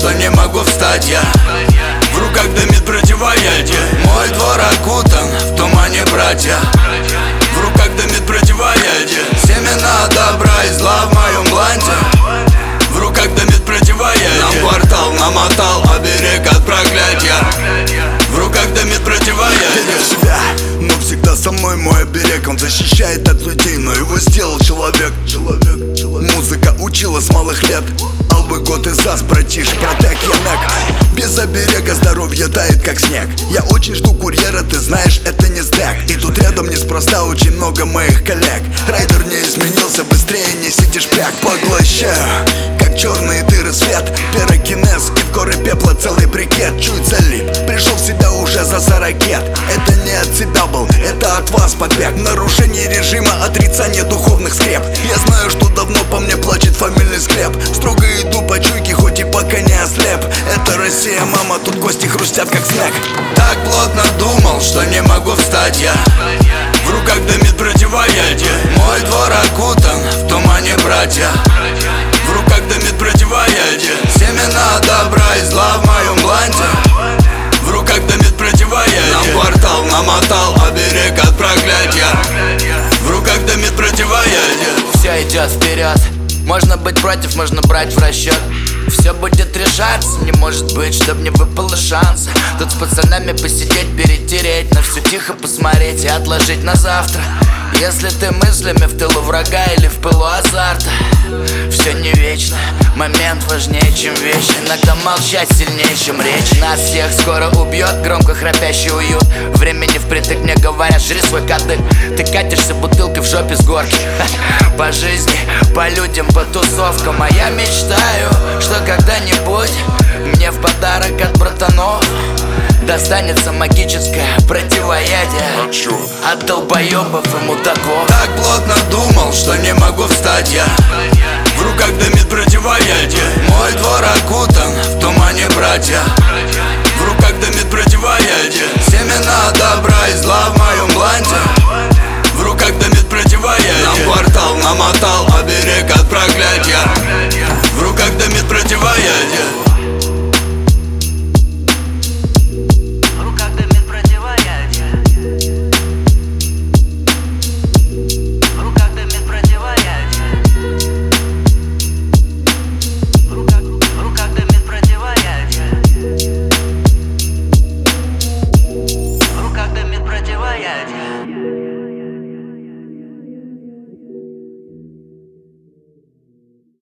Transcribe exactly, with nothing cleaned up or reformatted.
что не могу встать я. В руках дымит противоядие. Мой двор окутан в тумане, братья. В руках дымит противоядие. Семена добра и зла в моем бланте. В руках дымит противоядие. Нам квартал намотал оберег от проклятия. В руках дымит противоядие. Верю в себя, но всегда со мной мой оберег. Он защищает от людей, но его сделал человек. Человек, человек. Музыка учила с малых лет. Албы год и зас, братиш, протек я нек. Без оберега здоровье тает как снег. Я очень жду курьера, ты знаешь, это не стек. И тут рядом неспроста очень много моих коллег. Райдер не изменился, быстрее несите шпряг. Поглощаю, как черные дыры свет. Пирокинез и в горы пепла целый брикет. Чуть залип, пришел в себя уже за сорок ракет. Это не от себя был, это от вас побег. Нарушение режима, отрицание духовных скреп. Я знаю, что давно по мне плачет фамильный склеп. Строго иду по чуйке, хоть и пока не ослеп. Это Россия, мама, тут кости хрустят как снег. Так плотно думал, что не могу встать я. В руках дымит противоядие. Мой двор окутан в тумане, братья. В руках дымит противоядие. Семена добра и зла в моем бланте. В руках дымит противоядие. Нам квартал намотал оберег от проклятия. В руках дымит противоядие. Все идет вперед. Можно быть против, можно брать в расчет. Все будет решаться, не может быть, чтоб не выпало шанса. Тут с пацанами посидеть, перетереть, на все тихо посмотреть и отложить на завтра. Если ты мыслями в тылу врага или в пылу азарта, все не вечно, момент важнее, чем вещь. Иногда молчать сильнее, чем речь. Нас всех скоро убьет громко храпящий уют. Времени впритык мне говорят, жри свой кадык. Ты катишься бутылкой в жопе с горки. По жизни, по людям, по тусовкам. А я мечтаю, что когда-нибудь мне в подарок от братанов достанется магическое противоядие от долбоебов и мудаков. Так плотно думал, что не могу встать я. В руках дымит противоядие. Мой двор окутан в тумане, братья. В руках дымит противоядие. Семена добра и зла в моем бланте. В руках дымит противоядие. Нам квартал намотал оберег от проклятия. В руках дымит противоядие. Противоядие.